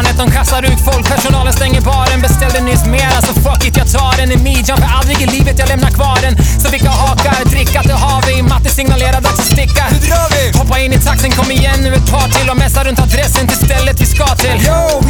barnet. De kastar ut folk, personalen stänger baren. Beställde nyss mer, alltså fuck it, jag tar en i midjan. För aldrig i livet jag lämnar kvar den. Så vilka hakar, dricka till har vi. Matte signalerar dags att sticka. Nu drar vi! Hoppa in i taxen, kom igen nu ett par till. Och mässa runt adressen till stället vi ska till. Yo, vi